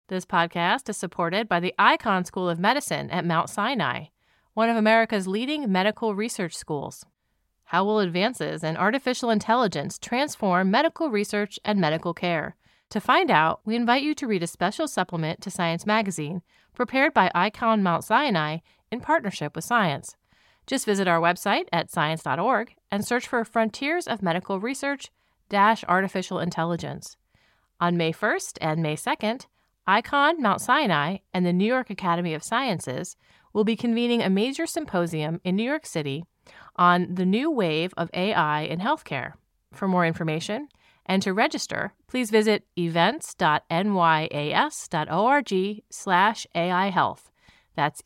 This podcast is supported by the Icahn School of Medicine at Mount Sinai, one of America's leading medical research schools. How will advances in artificial intelligence transform medical research and medical care? To find out, we invite you to read a special supplement to Science Magazine prepared by Icahn Mount Sinai in partnership with Science. Just visit our website at science.org and search for Frontiers of Medical Research - Artificial Intelligence. On May 1st and May 2nd, Icahn Mount Sinai and the New York Academy of Sciences will be convening a major symposium in New York City on the new wave of AI in healthcare. For more information and to register, please visit events.nyas.org/AI Health. That's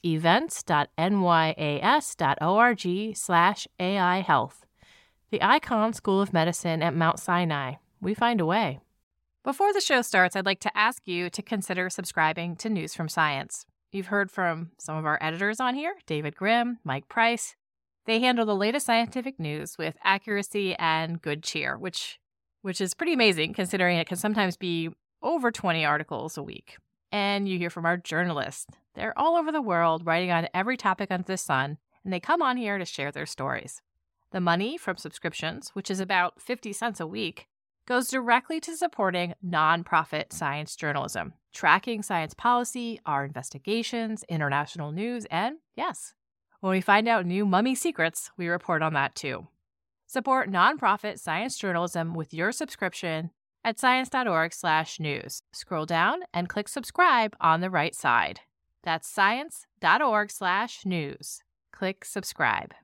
events.nyas.org/AI Health. The Icahn School of Medicine at Mount Sinai. We find a way. Before the show starts, I'd like to ask you to consider subscribing to News from Science. You've heard from some of our editors on here, David Grimm, Mike Price. They handle the latest scientific news with accuracy and good cheer, which is pretty amazing considering it can sometimes be over 20 articles a week. And you hear from our journalists. They're all over the world writing on every topic under the sun, and they come on here to share their stories. The money from subscriptions, which is about 50 cents a week, goes directly to supporting nonprofit science journalism, tracking science policy, our investigations, international news, and yes, when we find out new mummy secrets, we report on that too. Support nonprofit science journalism with your subscription at science.org/news. Scroll down and click subscribe on the right side. That's science.org/news. Click subscribe.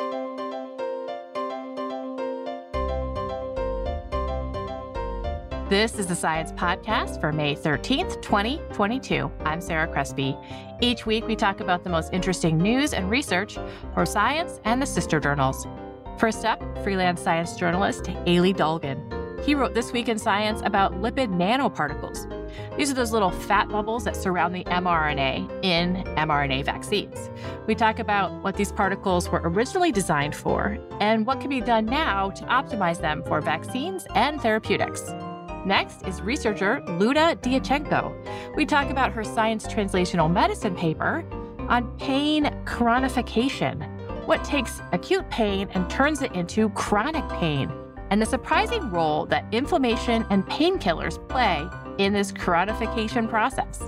This is the Science Podcast for May 13th, 2022. I'm Sarah Crespi. Each week, we talk about the most interesting news and research for science and the sister journals. First up, freelance science journalist Eilidh Dolgin. He wrote This Week in Science about lipid nanoparticles. These are those little fat bubbles that surround the mRNA in mRNA vaccines. We talk about what these particles were originally designed for and what can be done now to optimize them for vaccines and therapeutics. Next is researcher Luda Diachenko. We talk about her Science Translational Medicine paper on pain chronification, what takes acute pain and turns it into chronic pain, and the surprising role that inflammation and painkillers play in this chronification process.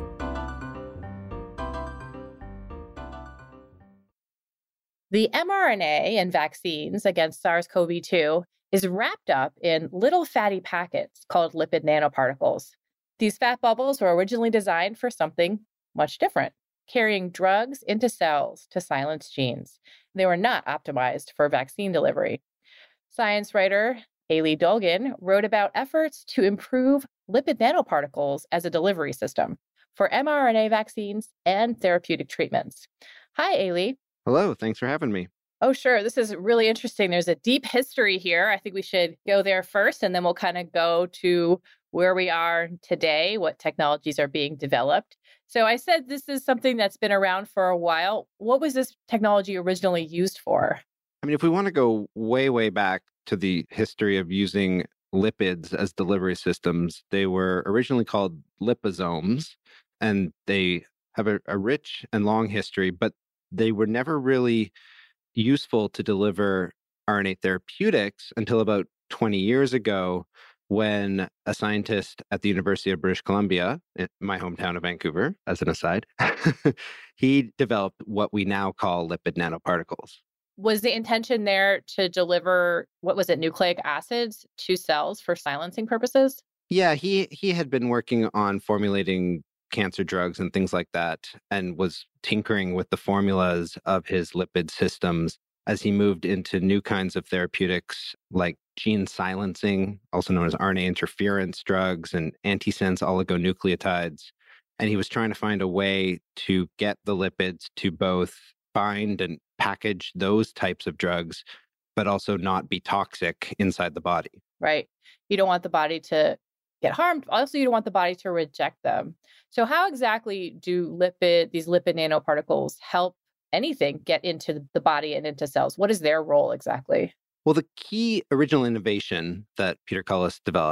The mRNA in vaccines against SARS-CoV-2 is wrapped up in little fatty packets called lipid nanoparticles. These fat bubbles were originally designed for something much different, carrying drugs into cells to silence genes. They were not optimized for vaccine delivery. Science writer Eilidh Dolgin wrote about efforts to improve lipid nanoparticles as a delivery system for mRNA vaccines and therapeutic treatments. Hi, Eilidh. Hello, thanks for having me. Oh, sure. This is really interesting. There's a deep history here. I think we should go there first, and then we'll kind of go to where we are today, what technologies are being developed. So I said this is something that's been around for a while. What was this technology originally used for? I mean, if we want to go way, way back to the history of using lipids as delivery systems, they were originally called liposomes, and they have a rich and long history, but they were never really useful to deliver RNA therapeutics until about 20 years ago when a scientist at the University of British Columbia, in my hometown of Vancouver, as an aside, he developed what we now call lipid nanoparticles. Was the intention there to deliver, nucleic acids to cells for silencing purposes? Yeah, he had been working on formulating cancer drugs and things like that, and was tinkering with the formulas of his lipid systems as he moved into new kinds of therapeutics like gene silencing, also known as RNA interference drugs, and antisense oligonucleotides. And he was trying to find a way to get the lipids to both bind and package those types of drugs, but also not be toxic inside the body. Right. You don't want the body to get harmed. Also, you don't want the body to reject them. So how exactly do these lipid nanoparticles help anything get into the body and into cells? What is their role exactly? Well, the key original innovation that Peter Cullis developed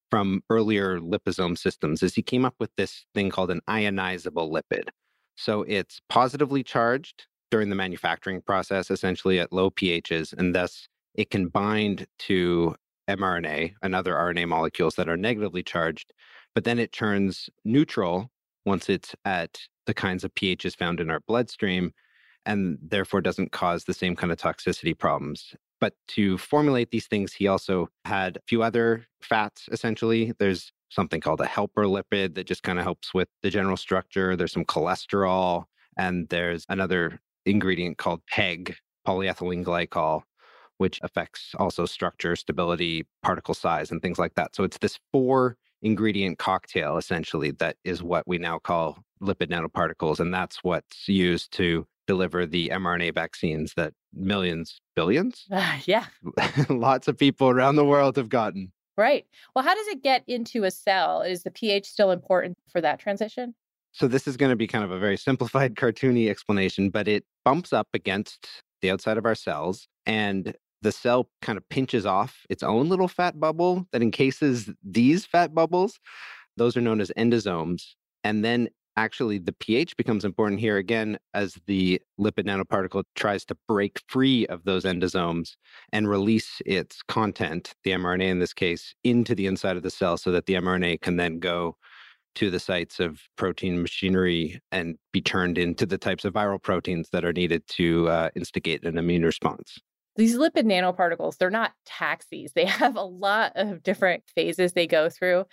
from earlier liposome systems is he came up with this thing called an ionizable lipid. So it's positively charged during the manufacturing process, essentially at low pHs, and thus it can bind to mRNA and other RNA molecules that are negatively charged, but then it turns neutral once it's at the kinds of pHs found in our bloodstream, and therefore doesn't cause the same kind of toxicity problems. But to formulate these things, he also had a few other fats, essentially. There's something called a helper lipid that just kind of helps with the general structure. There's some cholesterol, and there's another ingredient called PEG, polyethylene glycol, which affects also structure, stability, particle size, and things like that. So it's this four ingredient cocktail, essentially, that is what we now call lipid nanoparticles. And that's what's used to deliver the mRNA vaccines that millions, billions, Yeah. lots of people around the world have gotten. Right. Well, how does it get into a cell? Is the pH still important for that transition? So this is going to be kind of a very simplified, cartoony explanation, but it bumps up against the outside of our cells, and the cell kind of pinches off its own little fat bubble that encases these fat bubbles. Those are known as endosomes. And then actually the pH becomes important here again as the lipid nanoparticle tries to break free of those endosomes and release its content, the mRNA in this case, into the inside of the cell so that the mRNA can then go to the sites of protein machinery and be turned into the types of viral proteins that are needed to instigate an immune response. These lipid nanoparticles, they're not taxis. They have a lot of different phases they go through,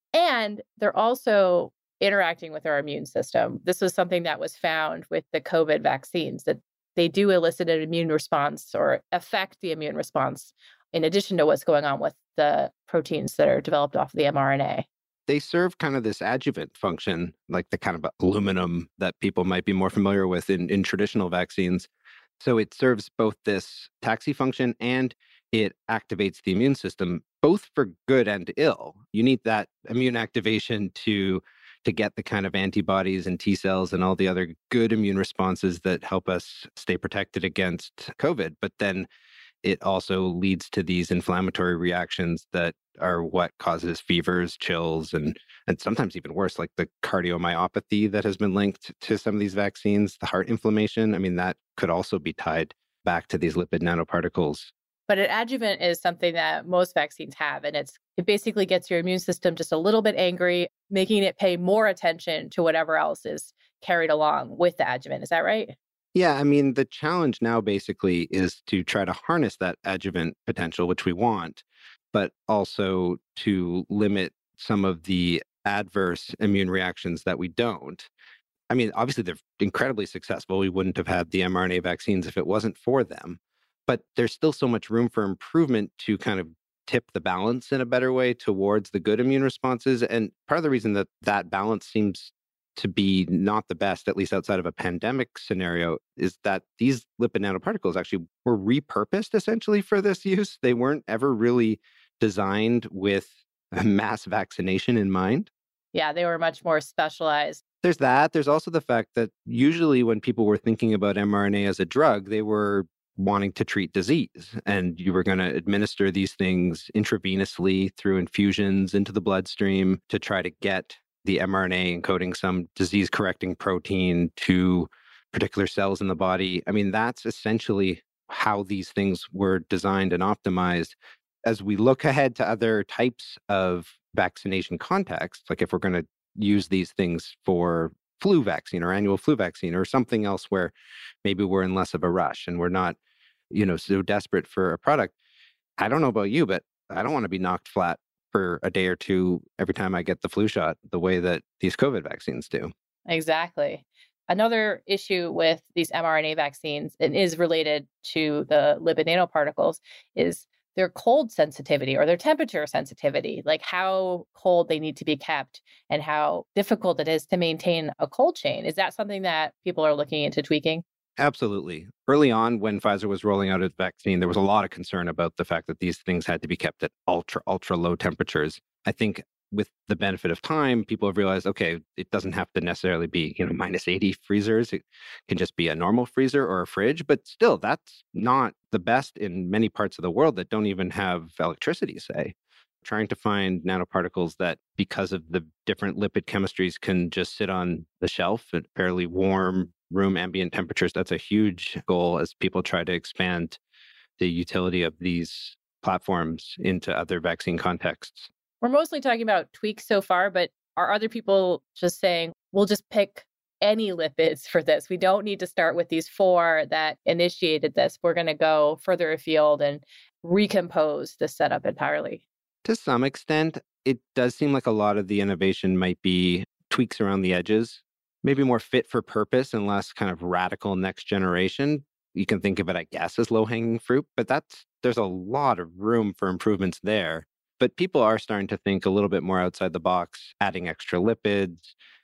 and they're also interacting with our immune system. This was something that was found with the COVID vaccines, that they do elicit an immune response or affect the immune response in addition to what's going on with the proteins that are developed off of the mRNA. They serve kind of this adjuvant function, like the kind of aluminum that people might be more familiar with in traditional vaccines. So it serves both this taxi function and it activates the immune system, both for good and ill. You need that immune activation to get the kind of antibodies and T cells and all the other good immune responses that help us stay protected against COVID. But then it also leads to these inflammatory reactions that are what causes fevers, chills, and sometimes even worse, like the cardiomyopathy that has been linked to some of these vaccines, the heart inflammation. I mean, that could also be tied back to these lipid nanoparticles. But an adjuvant is something that most vaccines have, and it basically gets your immune system just a little bit angry, making it pay more attention to whatever else is carried along with the adjuvant. Is that right? Yeah, I mean, the challenge now basically is to try to harness that adjuvant potential, which we want, but also to limit some of the adverse immune reactions that we don't. I mean, obviously, they're incredibly successful. We wouldn't have had the mRNA vaccines if it wasn't for them. But there's still so much room for improvement to kind of tip the balance in a better way towards the good immune responses. And part of the reason that that balance seems to be not the best, at least outside of a pandemic scenario, is that these lipid nanoparticles actually were repurposed essentially for this use. They weren't ever really designed with mass vaccination in mind. Yeah, they were much more specialized. There's that. There's also the fact that usually when people were thinking about mRNA as a drug, they were wanting to treat disease. And you were going to administer these things intravenously through infusions into the bloodstream to try to get the mRNA encoding some disease-correcting protein to particular cells in the body. I mean, that's essentially how these things were designed and optimized. As we look ahead to other types of vaccination contexts, like if we're going to use these things for flu vaccine or annual flu vaccine or something else where maybe we're in less of a rush and we're not, so desperate for a product. I don't know about you, but I don't want to be knocked flat for a day or two every time I get the flu shot the way that these COVID vaccines do. Exactly. Another issue with these mRNA vaccines, and is related to the lipid nanoparticles, is their cold sensitivity or their temperature sensitivity, like how cold they need to be kept and how difficult it is to maintain a cold chain. Is that something that people are looking into tweaking? Absolutely. Early on, when Pfizer was rolling out its vaccine, there was a lot of concern about the fact that these things had to be kept at ultra, ultra low temperatures. I think with the benefit of time, people have realized, okay, it doesn't have to necessarily be, minus 80 freezers. It can just be a normal freezer or a fridge. But still, that's not the best in many parts of the world that don't even have electricity, say. trying to find nanoparticles that, because of the different lipid chemistries, can just sit on the shelf at fairly warm room ambient temperatures. That's a huge goal as people try to expand the utility of these platforms into other vaccine contexts. We're mostly talking about tweaks so far, but are other people just saying, we'll just pick any lipids for this? We don't need to start with these 4 that initiated this. We're going to go further afield and recompose the setup entirely. To some extent, it does seem like a lot of the innovation might be tweaks around the edges, maybe more fit for purpose and less kind of radical next generation. You can think of it, I guess, as low-hanging fruit, but there's a lot of room for improvements there. But people are starting to think a little bit more outside the box, adding extra lipids,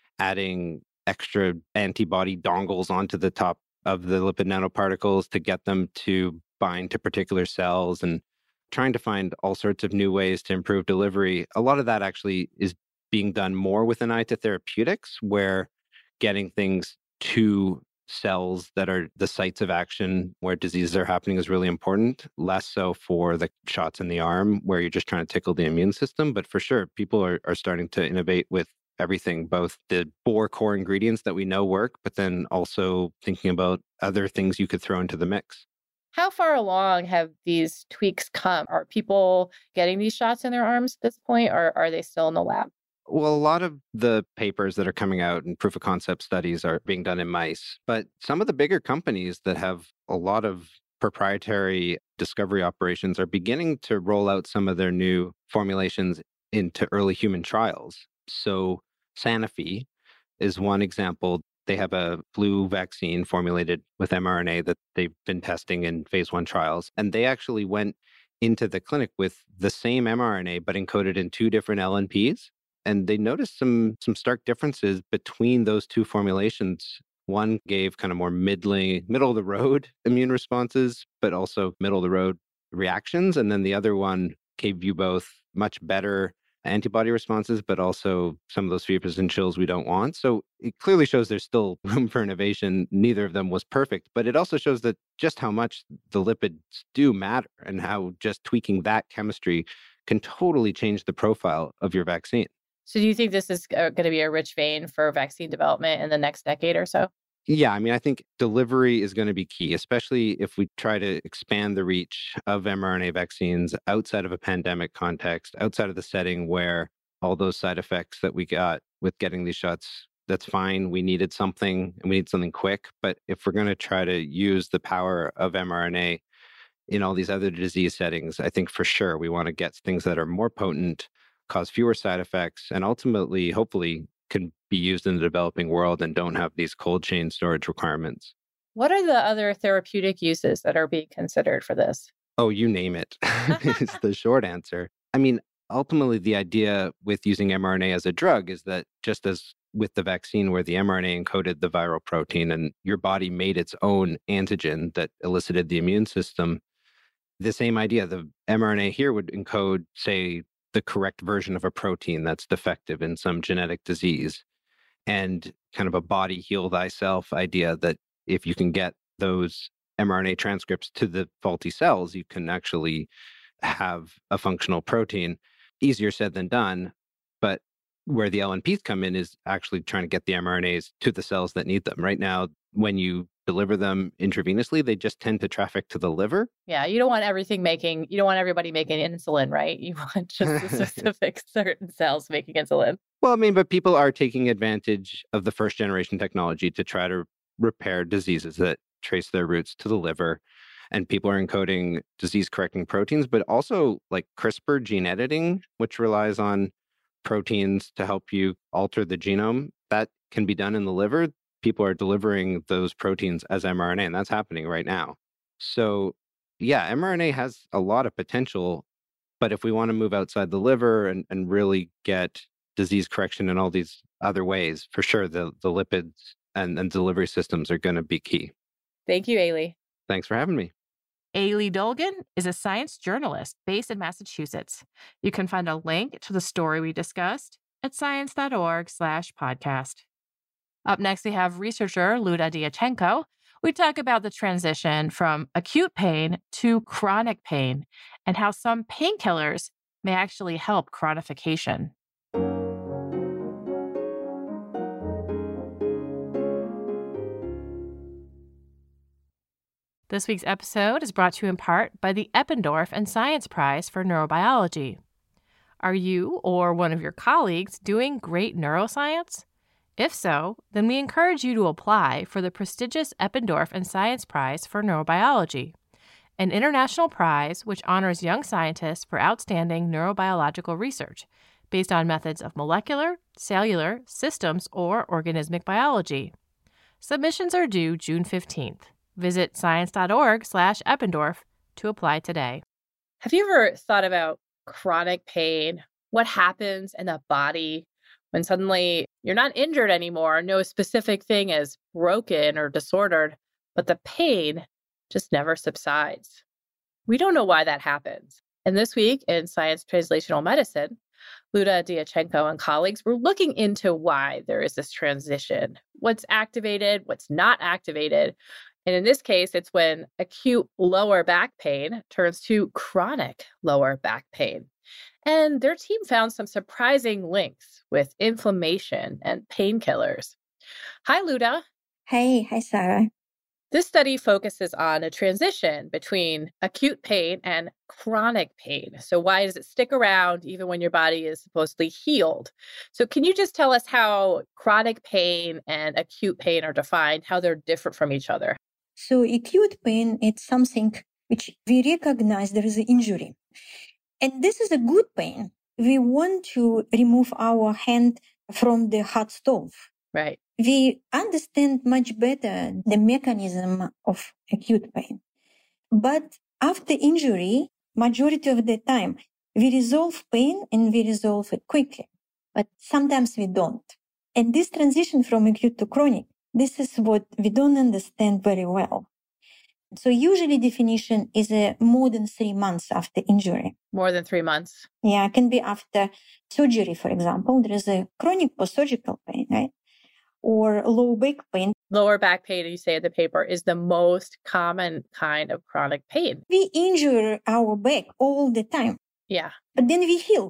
adding extra antibody dongles onto the top of the lipid nanoparticles to get them to bind to particular cells, and trying to find all sorts of new ways to improve delivery. A lot of that actually is being done more with an eye to therapeutics, where getting things to cells that are the sites of action where diseases are happening is really important, less so for the shots in the arm where you're just trying to tickle the immune system. But for sure, people are starting to innovate with everything, both the 4 core ingredients that we know work, but then also thinking about other things you could throw into the mix. How far along have these tweaks come? Are people getting these shots in their arms at this point, or are they still in the lab? Well, a lot of the papers that are coming out and proof of concept studies are being done in mice, but some of the bigger companies that have a lot of proprietary discovery operations are beginning to roll out some of their new formulations into early human trials. So Sanofi is one example. They have a flu vaccine formulated with mRNA that they've been testing in phase 1 trials, and they actually went into the clinic with the same mRNA but encoded in 2 different LNPs. And they noticed some stark differences between those 2 formulations. One gave kind of more middle of the road immune responses, but also middle of the road reactions. And then the other one gave you both much better antibody responses, but also some of those fevers and chills we don't want. So it clearly shows there's still room for innovation. Neither of them was perfect, but it also shows that just how much the lipids do matter and how just tweaking that chemistry can totally change the profile of your vaccine. So do you think this is going to be a rich vein for vaccine development in the next decade or so? Yeah, I mean, I think delivery is going to be key, especially if we try to expand the reach of mRNA vaccines outside of a pandemic context, outside of the setting where all those side effects that we got with getting these shots, that's fine. We needed something and we need something quick. But if we're going to try to use the power of mRNA in all these other disease settings, I think for sure we want to get things that are more potent, cause fewer side effects, and ultimately, hopefully, can be used in the developing world and don't have these cold chain storage requirements. What are the other therapeutic uses that are being considered for this? Oh, you name it, is the short answer. I mean, ultimately, the idea with using mRNA as a drug is that just as with the vaccine where the mRNA encoded the viral protein and your body made its own antigen that elicited the immune system, the same idea, the mRNA here would encode, say, the correct version of a protein that's defective in some genetic disease, and kind of a body heal thyself idea that if you can get those mRNA transcripts to the faulty cells, you can actually have a functional protein. Easier said than done, but where the LNPs come in is actually trying to get the mRNAs to the cells that need them. Right now, when you deliver them intravenously, they just tend to traffic to the liver. Yeah, you don't want everybody making insulin, right? You want just the specific certain cells making insulin. Well, I mean, but people are taking advantage of the first generation technology to try to repair diseases that trace their roots to the liver. And people are encoding disease correcting proteins, but also like CRISPR gene editing, which relies on proteins to help you alter the genome. That can be done in the liver. People are delivering those proteins as mRNA, and that's happening right now. So, yeah, mRNA has a lot of potential, but if we want to move outside the liver and really get disease correction in all these other ways, for sure, the lipids and delivery systems are going to be key. Thank you, Ailey. Thanks for having me. Ailey Dolgan is a science journalist based in Massachusetts. You can find a link to the story we discussed at science.org/podcast. Up next, we have researcher Luda Diachenko. We talk about the transition from acute pain to chronic pain and how some painkillers may actually help chronification. This week's episode is brought to you in part by the Eppendorf and Science Prize for Neurobiology. Are you or one of your colleagues doing great neuroscience? If so, then we encourage you to apply for the prestigious Eppendorf and Science Prize for Neurobiology, an international prize which honors young scientists for outstanding neurobiological research based on methods of molecular, cellular, systems, or organismic biology. Submissions are due June 15th. Visit science.org/Eppendorf to apply today. Have you ever thought about chronic pain? What happens in the body when suddenly you're not injured anymore? No specific thing is broken or disordered, but the pain just never subsides. We don't know why that happens. And this week in Science Translational Medicine, Luda Diachenko and colleagues were looking into why there is this transition. What's activated, what's not activated. And in this case, it's when acute lower back pain turns to chronic lower back pain. And their team found some surprising links with inflammation and painkillers. Hi, Luda. Hey, hi, Sarah. This study focuses on a transition between acute pain and chronic pain. So why does it stick around even when your body is supposedly healed? So can you just tell us how chronic pain and acute pain are defined, how they're different from each other? So acute pain, it's something which we recognize there is an injury. And this is a good pain. We want to remove our hand from the hot stove. Right. We understand much better the mechanism of acute pain. But after injury, majority of the time, we resolve pain and we resolve it quickly. But sometimes we don't. And this transition from acute to chronic, this is what we don't understand very well. So usually definition is more than 3 months after injury. More than 3 months. Yeah, it can be after surgery, for example. There is a chronic post-surgical pain, right? Or low back pain. Lower back pain, you say in the paper, is the most common kind of chronic pain. We injure our back all the time. Yeah. But then we heal.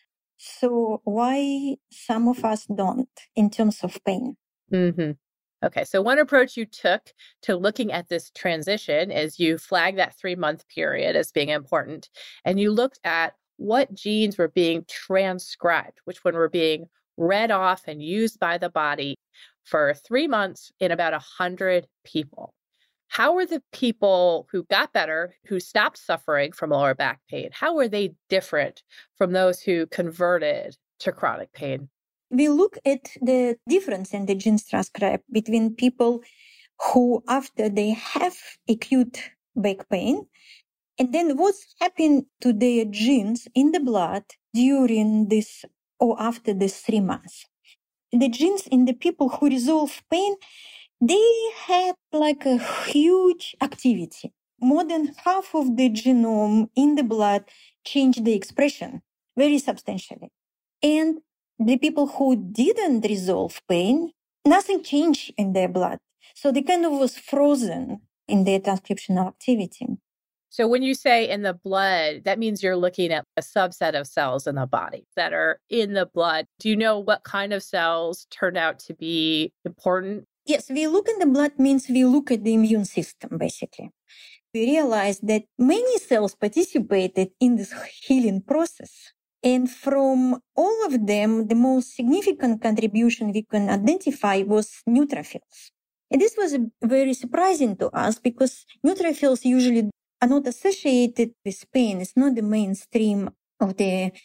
So why some of us don't in terms of pain? Mm-hmm. Okay, so one approach you took to looking at this transition is you flagged that 3-month period as being important, and you looked at what genes were being transcribed, which one were being read off and used by the body for 3 months in about 100 people. How were the people who got better, who stopped suffering from lower back pain, how were they different from those who converted to chronic pain? We look at the difference in the genes transcribed between people who, after they have acute back pain, and then what's happened to their genes in the blood during this or after this 3 months. The genes in the people who resolve pain, they had like a huge activity. More than half of the genome in the blood changed the expression very substantially. And the people who didn't resolve pain, nothing changed in their blood. So they kind of was frozen in their transcriptional activity. So when you say in the blood, that means you're looking at a subset of cells in the body that are in the blood. Do you know what kind of cells turned out to be important? Yes, we look in the blood means we look at the immune system, basically. We realize that many cells participated in this healing process. And from all of them, the most significant contribution we can identify was neutrophils. And this was very surprising to us because neutrophils usually are not associated with pain. It's not the mainstream of the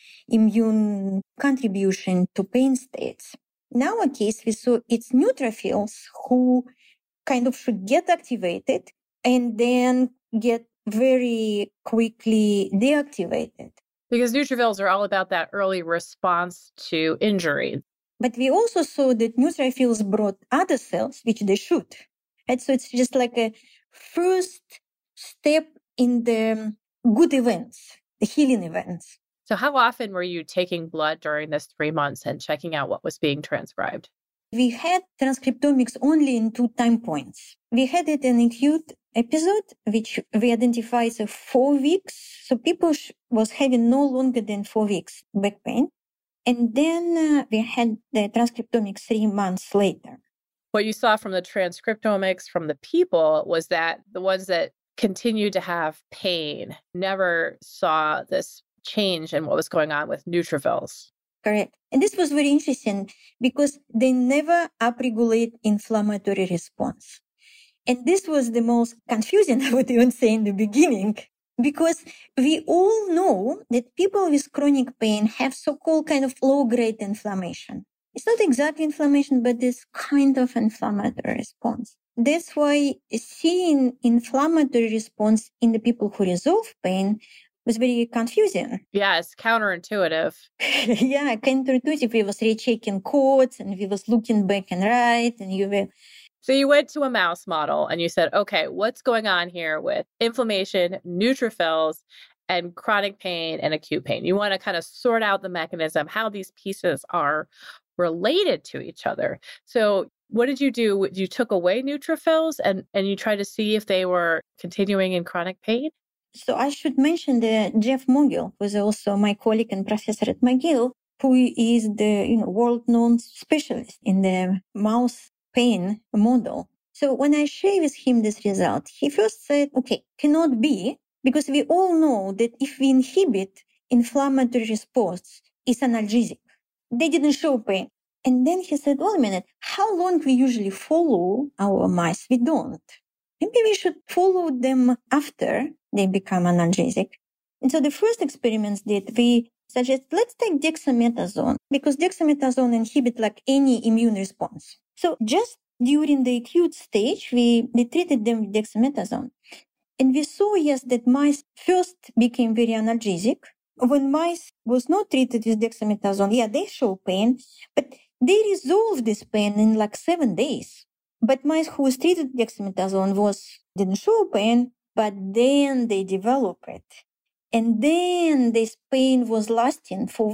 immune contribution to pain states. In our case, we saw it's neutrophils who kind of should get activated and then get very quickly deactivated. Because neutrophils are all about that early response to injury. But we also saw that neutrophils brought other cells, which they should. Right? So it's just like a first step in the good events, the healing events. So how often were you taking blood during this 3 months and checking out what was being transcribed? We had transcriptomics only in 2 time points. We had it in acute episode, which we identified as 4 weeks. So people was having no longer than 4 weeks back pain. And then we had the transcriptomics 3 months later. What you saw from the transcriptomics from the people was that the ones that continued to have pain never saw this change in what was going on with neutrophils. Correct. And this was very interesting because they never upregulate inflammatory response. And this was the most confusing, I would even say, in the beginning, because we all know that people with chronic pain have so-called kind of low-grade inflammation. It's not exactly inflammation, but this kind of inflammatory response. That's why seeing inflammatory response in the people who resolve pain was very confusing. Yeah, it's counterintuitive. Yeah, counterintuitive. We was rechecking codes and we was looking back and right, and you were... So you went to a mouse model and you said, okay, what's going on here with inflammation, neutrophils, and chronic pain and acute pain? You want to kind of sort out the mechanism, how these pieces are related to each other. So what did you do? You took away neutrophils and you tried to see if they were continuing in chronic pain? So I should mention that Jeff Mogil, who is also my colleague and professor at McGill, who is the world-known specialist in the mouse pain model. So when I shared with him this result, he first said, okay, cannot be, because we all know that if we inhibit inflammatory response, it's analgesic. They didn't show pain. And then he said, wait a minute, how long we usually follow our mice? We don't. Maybe we should follow them after they become analgesic. And so the first experiments that we suggest, let's take dexamethasone, because dexamethasone inhibits like any immune response. So just during the acute stage, we treated them with dexamethasone. And we saw, yes, that mice first became very analgesic. When mice was not treated with dexamethasone, yeah, they show pain, but they resolved this pain in like 7 days. But mice who was treated with dexamethasone didn't show pain, but then they developed it. And then this pain was lasting for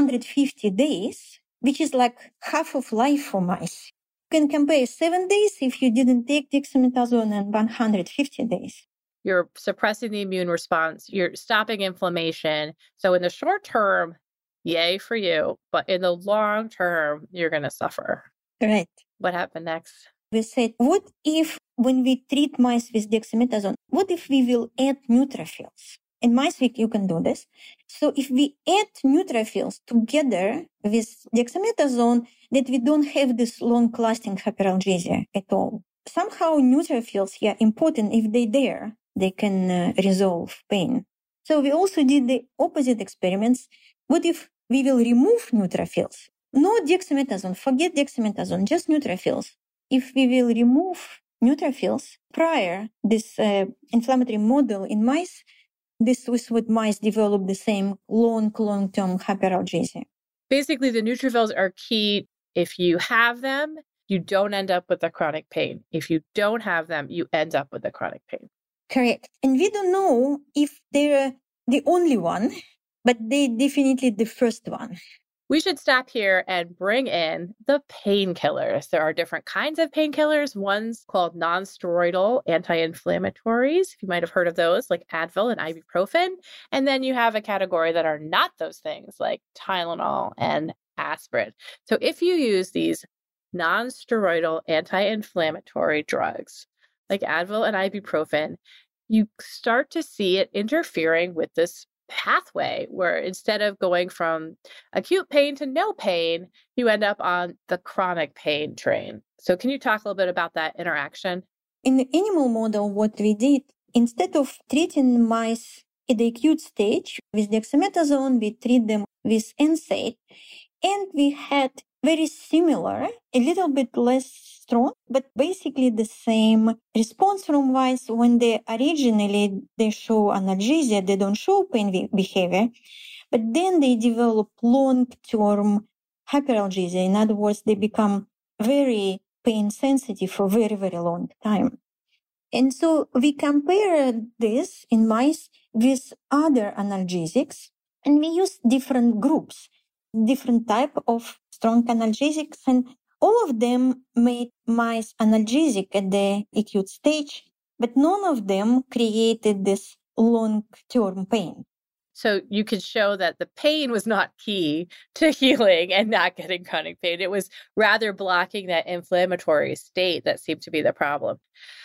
150 days, which is like half of life for mice. You can compare 7 days if you didn't take dexamethasone and 150 days. You're suppressing the immune response. You're stopping inflammation. So in the short term, yay for you. But in the long term, you're going to suffer. Right. What happened next? We said, what if when we treat mice with dexamethasone, what if we will add neutrophils? In mice, you can do this. So if we add neutrophils together with dexamethasone, that we don't have this long-lasting hyperalgesia at all. Somehow neutrophils are important. If they're there, they can resolve pain. So we also did the opposite experiments. What if we will remove neutrophils? No dexamethasone, forget dexamethasone, just neutrophils. If we will remove neutrophils prior this inflammatory model in mice, this was what mice develop the same long-term hyperalgesia. Basically, the neutrophils are key. If you have them, you don't end up with the chronic pain. If you don't have them, you end up with the chronic pain. Correct. And we don't know if they're the only one, but they're definitely the first one. We should stop here and bring in the painkillers. There are different kinds of painkillers. One's called non-steroidal anti-inflammatories. You might have heard of those, like Advil and ibuprofen. And then you have a category that are not those things, like Tylenol and aspirin. So if you use these non-steroidal anti-inflammatory drugs, like Advil and ibuprofen, you start to see it interfering with this pathway where instead of going from acute pain to no pain, you end up on the chronic pain train. So can you talk a little bit about that interaction? In the animal model, what we did, instead of treating mice at the acute stage with dexamethasone, we treat them with NSAID, and we had very similar, a little bit less strong, but basically the same response from mice. When they show analgesia, they don't show pain behavior, but then they develop long-term hyperalgesia. In other words, they become very pain sensitive for a very, very long time. And so we compared this in mice with other analgesics, and we used different groups, different type of strong analgesics, and all of them made mice analgesic at the acute stage, but none of them created this long-term pain. So you could show that the pain was not key to healing and not getting chronic pain. It was rather blocking that inflammatory state that seemed to be the problem.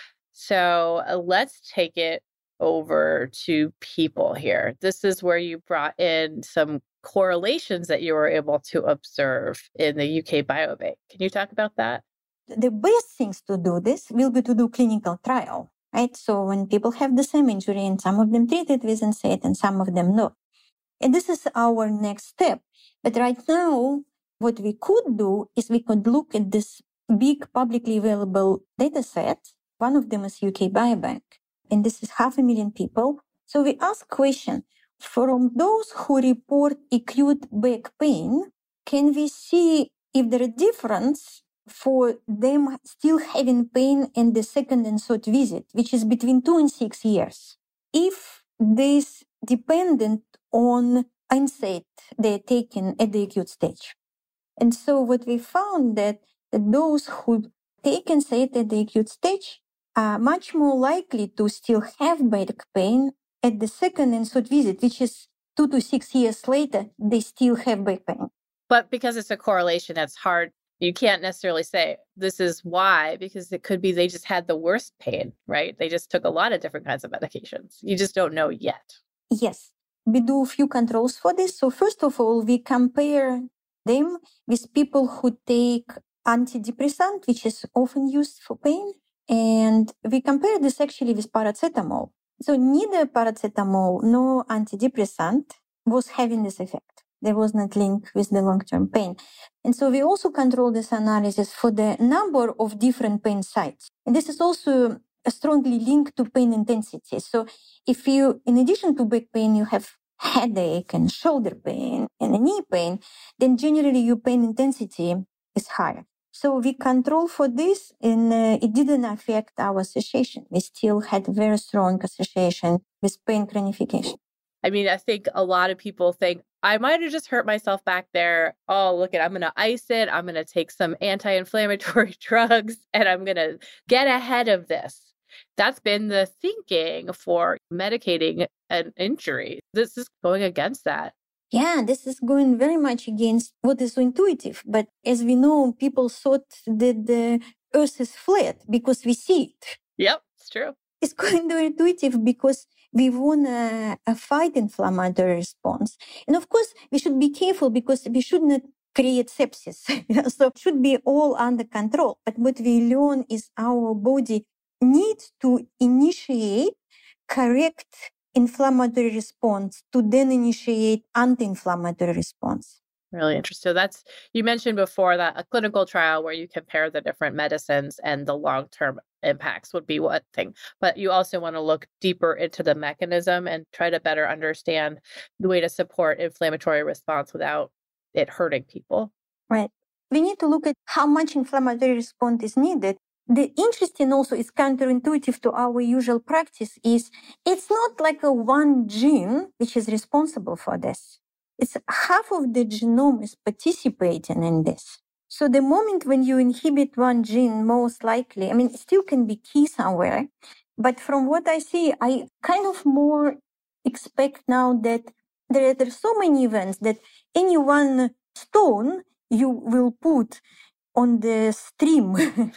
So let's take it over to people here. This is where you brought in some correlations that you were able to observe in the UK Biobank. Can you talk about that? The best things to do this will be to do clinical trial, right? So when people have the same injury and some of them treated with NSAID and some of them not. And this is our next step. But right now, what we could do is we could look at this big publicly available data set. One of them is UK Biobank, and this is 500,000 people. So we ask question, from those who report acute back pain, can we see if there is difference for them still having pain in the second and third visit, which is between 2 and 6 years? If this dependent on NSAID they're taken at the acute stage. And so what we found that those who take NSAID at the acute stage are much more likely to still have back pain at the second and third visit, which is 2 to 6 years later, they still have back pain. But because it's a correlation, that's hard. You can't necessarily say this is why, because it could be they just had the worst pain, right? They just took a lot of different kinds of medications. You just don't know yet. Yes, we do a few controls for this. So first of all, we compare them with people who take antidepressant, which is often used for pain. And we compare this actually with paracetamol. So neither paracetamol nor antidepressant was having this effect. There was not link with the long-term pain. And so we also control this analysis for the number of different pain sites. And this is also strongly linked to pain intensity. So if you, in addition to back pain, you have headache and shoulder pain and knee pain, then generally your pain intensity is higher. So we control for this, and it didn't affect our association. We still had very strong association with pain chronification. I mean, I think a lot of people think, I might have just hurt myself back there. Oh, look I'm going to ice it. I'm going to take some anti-inflammatory drugs, and I'm going to get ahead of this. That's been the thinking for medicating an injury. This is going against that. Yeah, this is going very much against what is so intuitive. But as we know, people thought that the earth is flat because we see it. Yep, it's true. It's going to intuitive because we want to fight inflammatory response. And of course, we should be careful because we should not create sepsis. So it should be all under control. But what we learn is our body needs to initiate correct inflammatory response to then initiate anti-inflammatory response. Really interesting. So you mentioned before that a clinical trial where you compare the different medicines and the long-term impacts would be one thing. But you also want to look deeper into the mechanism and try to better understand the way to support inflammatory response without it hurting people. Right. We need to look at how much inflammatory response is needed. The interesting also is counterintuitive to our usual practice is it's not like a one gene which is responsible for this. It's half of the genome is participating in this. So the moment when you inhibit one gene, most likely, I mean, it still can be key somewhere. But from what I see, I kind of more expect now that there are so many events that any one stone you will put on the stream,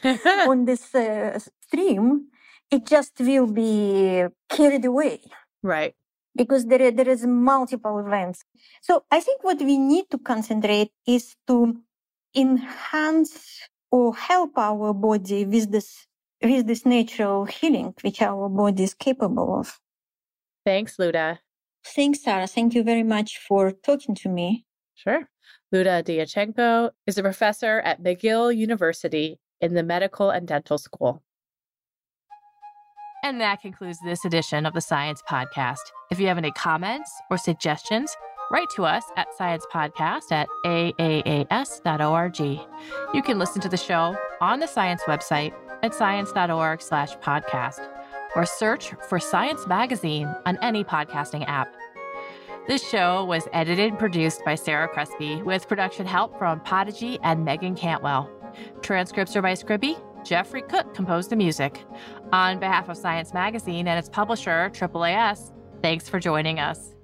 on this stream, it just will be carried away. Right. Because there is multiple events. So I think what we need to concentrate is to enhance or help our body with this natural healing, which our body is capable of. Thanks, Luda. Thanks, Sarah. Thank you very much for talking to me. Sure. Luda Dyachenko is a professor at McGill University in the Medical and Dental School. And that concludes this edition of the Science Podcast. If you have any comments or suggestions, write to us at sciencepodcast@aaas.org. You can listen to the show on the Science website at science.org/podcast, or search for Science Magazine on any podcasting app. This show was edited and produced by Sarah Crespi with production help from Podigy and Megan Cantwell. Transcripts are by Scribby, Jeffrey Cook composed the music. On behalf of Science Magazine and its publisher, AAAS, thanks for joining us.